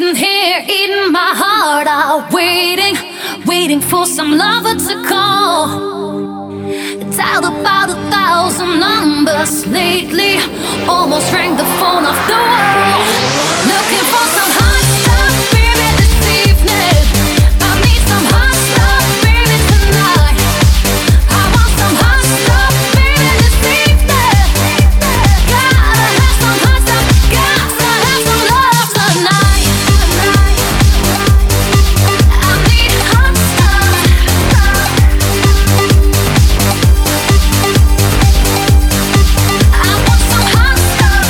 sitting here eating my heart out, waiting for some lover to call. Dialed about 1,000 numbers lately, almost rang the phone off the wall. Looking for some hot stuff, baby, this evening. I need some hot stuff, baby, tonight. I want some hot stuff, baby, this evening. Gotta have some hot stuff, gotta have some love tonight. I need hot stuff. I want some hot stuff.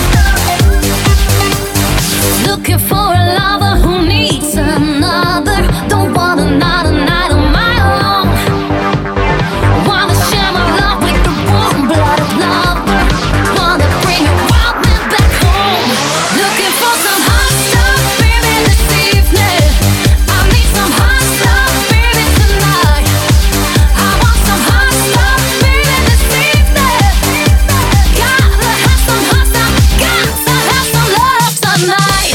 Looking for a lover who needs another. Don't want another night on my own. Wanna share my love with the warm-blooded lover. Wanna bring a wild man back home. Looking for some hot stuff, baby, this evening. I need some hot stuff, baby, tonight. I want some hot stuff, baby, this evening. Gotta have some hot stuff, gotta have some love tonight.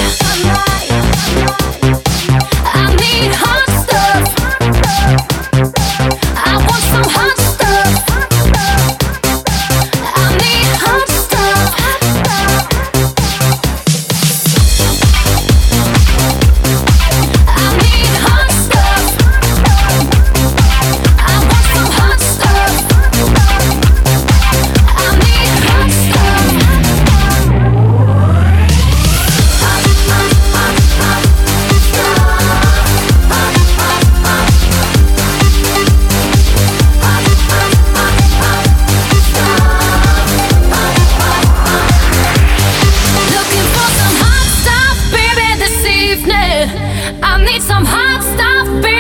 I need hot stuff. I want some hot stuff. I need hot stuff. I need hot stuff. I want some hot stuff. I need hot stuff. Looking for some hot stuff, baby, this evening. I need some hot stuff, baby.